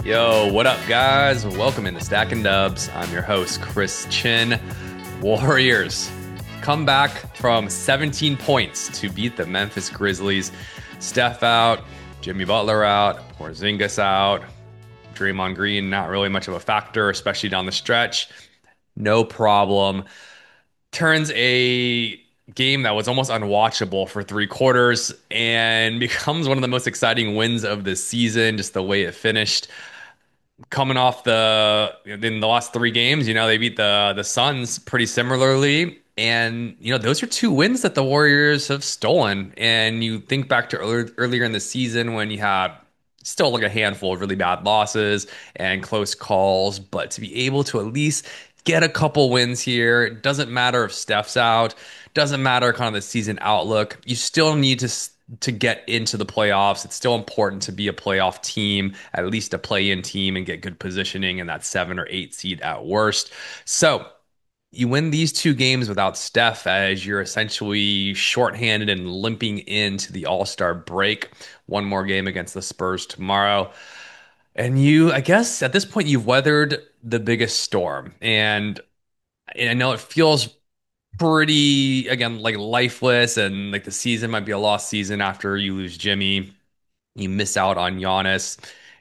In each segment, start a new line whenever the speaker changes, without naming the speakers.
Yo, what up, guys? Welcome into Stack and Dubs. I'm your host, Chris Chin. Warriors come back from 17 points to beat the Memphis Grizzlies. Steph out, Jimmy Butler out, Porzingis out, Draymond Green not really much of a factor, especially down the stretch. No problem. Turns a game that was almost unwatchable for 3 quarters and becomes one of the most exciting wins of the season, just the way it finished coming off in the last 3 games, they beat the Suns pretty similarly. And those are 2 wins that the Warriors have stolen. And you think back to earlier in the season when you had still like a handful of really bad losses and close calls, but to be able to at least get a couple wins here, it doesn't matter if Steph's out, doesn't matter kind of the season outlook. You still need to get into the playoffs. It's still important to be a playoff team, at least a play-in team, and get good positioning in that 7 or 8 seed at worst. So you win these 2 games without Steph as you're essentially shorthanded and limping into the All-Star break. One more game against the Spurs tomorrow. And I guess at this point, you've weathered the biggest storm. And I know it feels pretty, again, like lifeless, and like the season might be a lost season after you lose Jimmy. You miss out on Giannis,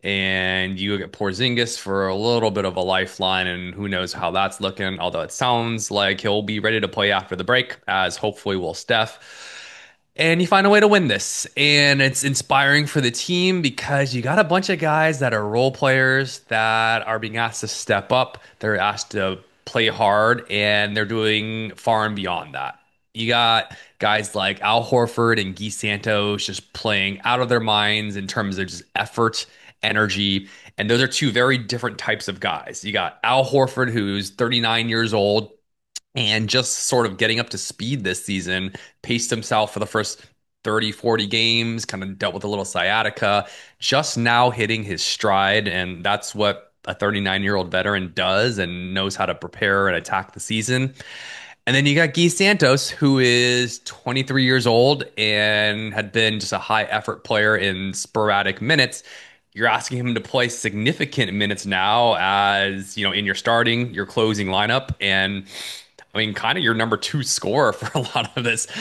and you get Porzingis for a little bit of a lifeline, and who knows how that's looking. Although it sounds like he'll be ready to play after the break, as hopefully will Steph. And you find a way to win this. And it's inspiring for the team because you got a bunch of guys that are role players that are being asked to step up. They're asked to play hard, and they're doing far and beyond that. You got guys like Al Horford and Guy Santos just playing out of their minds in terms of just effort, energy. And those are 2 very different types of guys. You got Al Horford, who's 39 years old and just sort of getting up to speed this season, paced himself for the first 30, 40 games, kind of dealt with a little sciatica, just now hitting his stride. And that's what a 39-year-old veteran does and knows how to prepare and attack the season. And then you got Guy Santos, who is 23 years old and had been just a high effort player in sporadic minutes. You're asking him to play significant minutes now as, in your starting, your closing lineup. And I mean, kind of your number 2 scorer for a lot of this,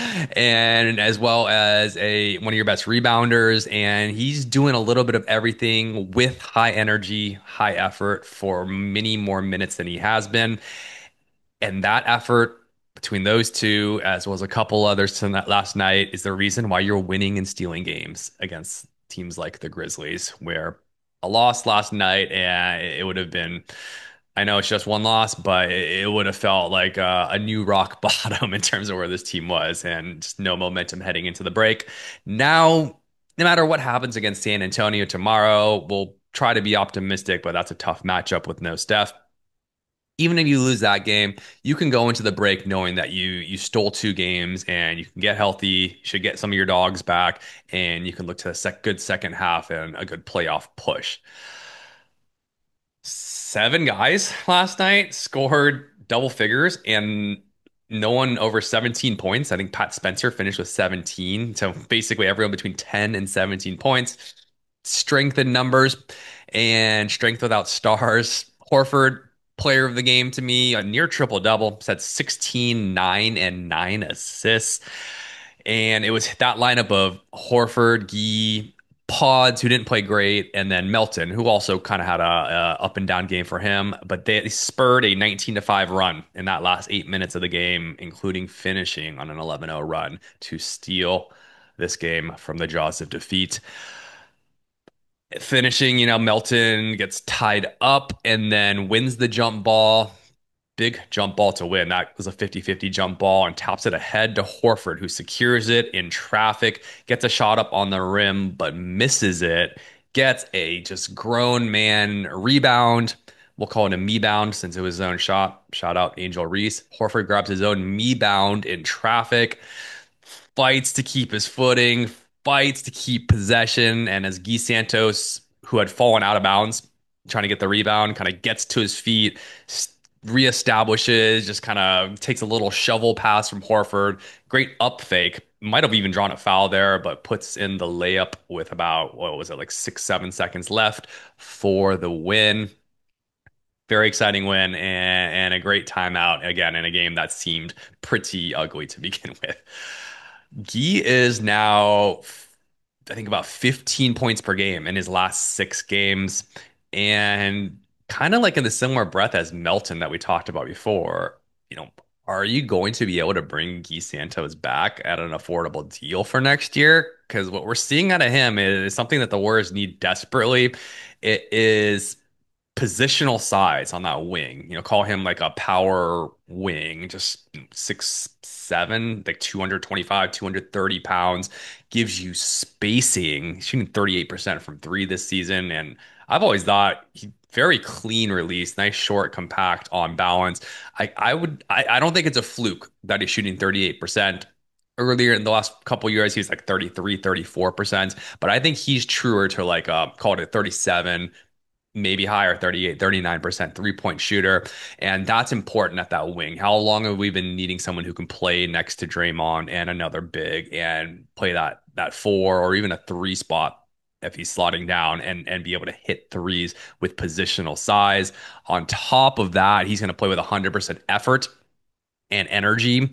and as well as one of your best rebounders. And he's doing a little bit of everything with high energy, high effort for many more minutes than he has been. And that effort between those 2, as well as a couple others tonight, last night, is the reason why you're winning and stealing games against teams like the Grizzlies, where a loss last night, and it would have been, I know it's just one loss, but it would have felt like a new rock bottom in terms of where this team was, and just no momentum heading into the break. Now, no matter what happens against San Antonio tomorrow, we'll try to be optimistic, but that's a tough matchup with no Steph. Even if you lose that game, you can go into the break knowing that you stole 2 games and you can get healthy, you should get some of your dogs back, and you can look to a good second half and a good playoff push. 7 guys last night scored double figures, and no one over 17 points. I think Pat Spencer finished with 17. So basically everyone between 10 and 17 points. Strength in numbers and strength without stars. Horford, player of the game to me, a near triple double, set 16, 9, and 9 assists. And it was that lineup of Horford, Gee, Pods, who didn't play great, and then Melton, who also kind of had a up and down game for him. But they spurred a 19-5 run in that last 8 minutes of the game, including finishing on an 11-0 run to steal this game from the jaws of defeat. Finishing, Melton gets tied up and then wins the jump ball. Big jump ball to win. That was a 50-50 jump ball, and taps it ahead to Horford, who secures it in traffic, gets a shot up on the rim, but misses it. Gets a just grown man rebound. We'll call it a me-bound since it was his own shot. Shout out Angel Reese. Horford grabs his own me-bound in traffic, fights to keep his footing, fights to keep possession. And as Guy Santos, who had fallen out of bounds, trying to get the rebound, kind of gets to his feet, reestablishes, just kind of takes a little shovel pass from Horford. Great up fake. might have even drawn a foul there, but puts in the layup with about, what was it, like 6, 7 seconds left for the win. Very exciting win and a great timeout again in a game that seemed pretty ugly to begin with. Guy is now, I think, about 15 points per game in his last 6 games. And kind of like in the similar breath as Melton that we talked about before, you know, are you going to be able to bring Guy Santos back at an affordable deal for next year? Because what we're seeing out of him is something that the Warriors need desperately. It is positional size on that wing. Call him like a power wing, just 6'7", like 225, 230 pounds, gives you spacing. He's shooting 38% from three this season. And I've always thought he very clean release, nice short, compact on balance. I don't think it's a fluke that he's shooting 38%. Earlier in the last couple years, he was like 33, 34%. But I think he's truer to like call it a 37, maybe higher, 38, 39% three-point shooter. And that's important at that wing. How long have we been needing someone who can play next to Draymond and another big and play that four or even a three spot if he's slotting down and be able to hit threes with positional size. On top of that, he's going to play with 100% effort and energy.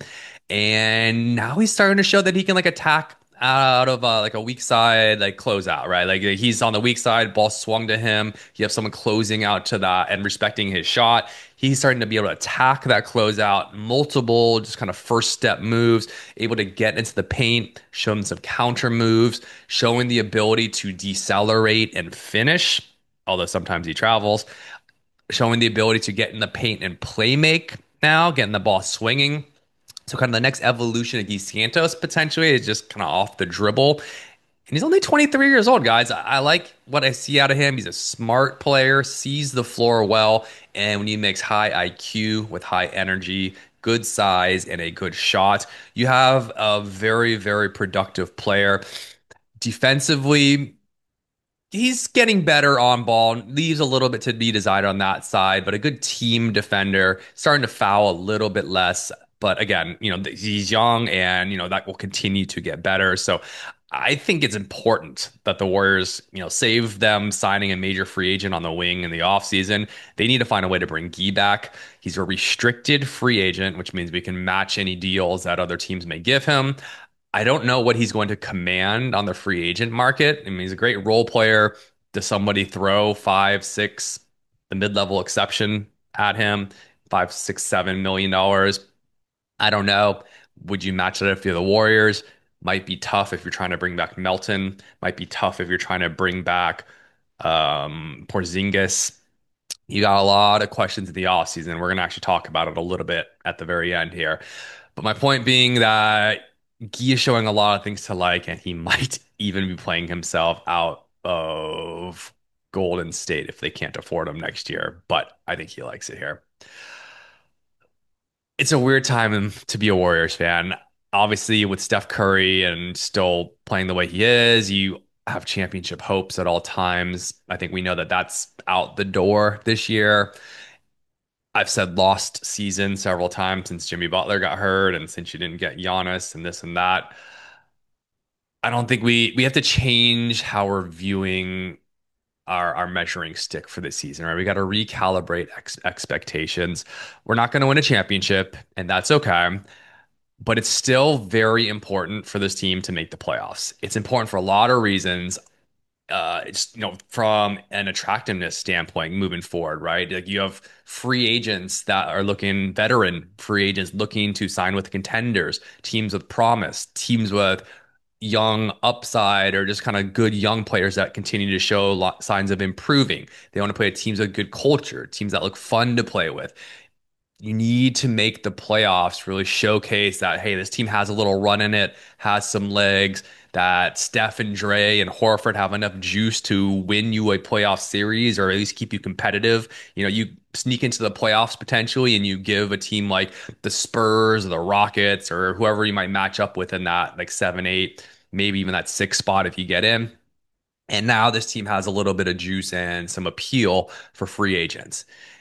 And now he's starting to show that he can like attack out of like a weak side, like close out, right? Like he's on the weak side, ball swung to him. You have someone closing out to that and respecting his shot. He's starting to be able to attack that closeout, multiple just kind of first step moves, able to get into the paint, show him some counter moves, showing the ability to decelerate and finish, although sometimes he travels, showing the ability to get in the paint and play make now, getting the ball swinging. So kind of the next evolution of Guy Santos potentially is just kind of off the dribble. And he's only 23 years old, guys. I like what I see out of him. He's a smart player, sees the floor well, and when he makes high IQ with high energy, good size, and a good shot, you have a very, very productive player. Defensively, he's getting better on ball, leaves a little bit to be desired on that side, but a good team defender, starting to foul a little bit less. But again, he's young and, that will continue to get better. So I think it's important that the Warriors, save them signing a major free agent on the wing in the offseason. They need to find a way to bring Guy back. He's a restricted free agent, which means we can match any deals that other teams may give him. I don't know what he's going to command on the free agent market. I mean, he's a great role player. Does somebody throw 5, 6, the mid-level exception at him, 5, 6, 7 million dollars? I don't know. Would you match it if you're the Warriors? Might be tough if you're trying to bring back Melton. Might be tough if you're trying to bring back Porzingis. You got a lot of questions in the offseason. We're going to actually talk about it a little bit at the very end here. But my point being that Guy is showing a lot of things to like, and he might even be playing himself out of Golden State if they can't afford him next year. But I think he likes it here. It's a weird time to be a Warriors fan. Obviously, with Steph Curry and still playing the way he is, you have championship hopes at all times. I think we know that that's out the door this year. I've said lost season several times since Jimmy Butler got hurt and since you didn't get Giannis and this and that. I don't think we have to change how we're viewing our measuring stick for this season, right? We got to recalibrate expectations. We're not going to win a championship, and that's okay. But it's still very important for this team to make the playoffs. It's important for a lot of reasons. It's from an attractiveness standpoint moving forward, right? Like you have free agents that are looking veteran free agents looking to sign with contenders, teams with promise, teams with young upside or just kind of good young players that continue to show signs of improving. They want to play at teams with good culture, teams that look fun to play with. You need to make the playoffs really showcase that, hey, this team has a little run in it, has some legs, that Steph and Dre and Horford have enough juice to win you a playoff series or at least keep you competitive. You sneak into the playoffs potentially and you give a team like the Spurs or the Rockets or whoever you might match up with in that like 7, 8, maybe even that 6 spot if you get in. And now this team has a little bit of juice and some appeal for free agents.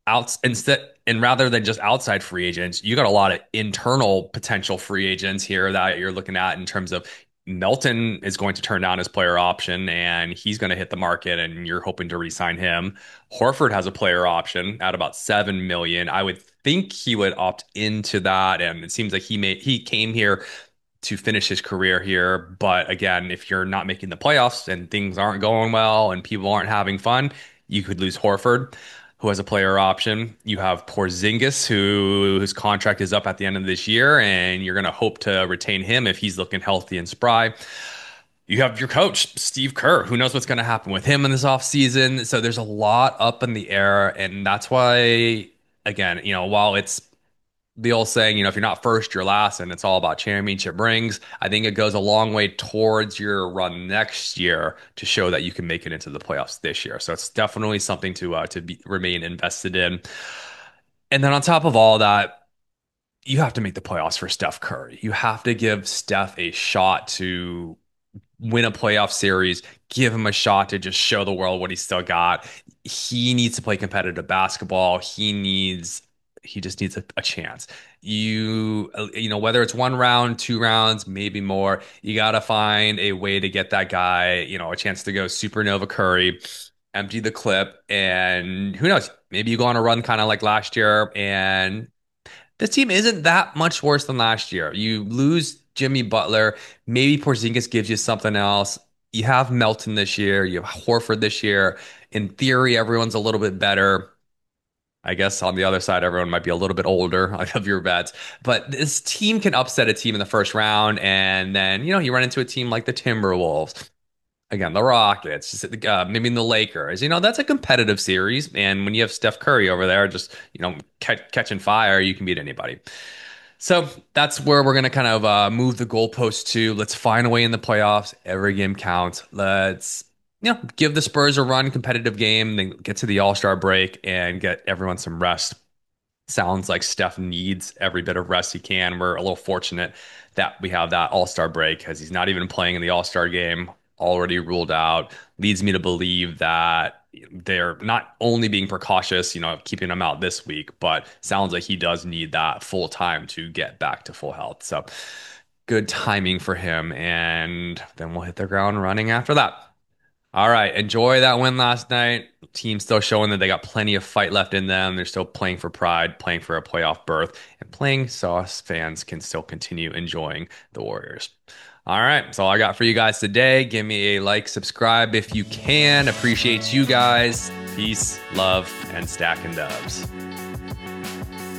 outs instead, and rather than just outside free agents, you got a lot of internal potential free agents here that you're looking at in terms of Melton is going to turn down his player option and he's going to hit the market and you're hoping to re-sign him. Horford has a player option at about 7 million. I would think he would opt into that, and it seems like he came here to finish his career here. But again, if you're not making the playoffs and things aren't going well and people aren't having fun, you could lose Horford, who has a player option. You have Porzingis, whose contract is up at the end of this year, and you're going to hope to retain him if he's looking healthy and spry. You have your coach, Steve Kerr. Who knows what's going to happen with him in this offseason? So there's a lot up in the air. And that's why, again, while it's the old saying, if you're not first, you're last, and it's all about championship rings. I think it goes a long way towards your run next year to show that you can make it into the playoffs this year. So it's definitely something to remain invested in. And then on top of all that, you have to make the playoffs for Steph Curry. You have to give Steph a shot to win a playoff series, give him a shot to just show the world what he's still got. He needs to play competitive basketball. He just needs a chance. Whether it's one round, 2 rounds, maybe more, you got to find a way to get that guy, a chance to go supernova Curry, empty the clip, and who knows, maybe you go on a run kind of like last year, and this team isn't that much worse than last year. You lose Jimmy Butler. Maybe Porzingis gives you something else. You have Melton this year. You have Horford this year. In theory, everyone's a little bit better. I guess on the other side, everyone might be a little bit older of your bets. But this team can upset a team in the first round. And then, you run into a team like the Timberwolves. Again, the Rockets, maybe the Lakers. That's a competitive series. And when you have Steph Curry over there, just, catching fire, you can beat anybody. So that's where we're going to kind of move the goalpost to. Let's find a way in the playoffs. Every game counts. Let's, give the Spurs a run, competitive game, then get to the All-Star break and get everyone some rest. Sounds like Steph needs every bit of rest he can. We're a little fortunate that we have that All-Star break because he's not even playing in the All-Star game, already ruled out. Leads me to believe that they're not only being precautious, keeping him out this week, but sounds like he does need that full time to get back to full health. So good timing for him. And then we'll hit the ground running after that. All right. Enjoy that win last night. Team still showing that they got plenty of fight left in them. They're still playing for pride, playing for a playoff berth, and playing so us fans can still continue enjoying the Warriors. All right. That's all I got for you guys today. Give me a like, subscribe if you can. Appreciate you guys. Peace, love, and stacking dubs.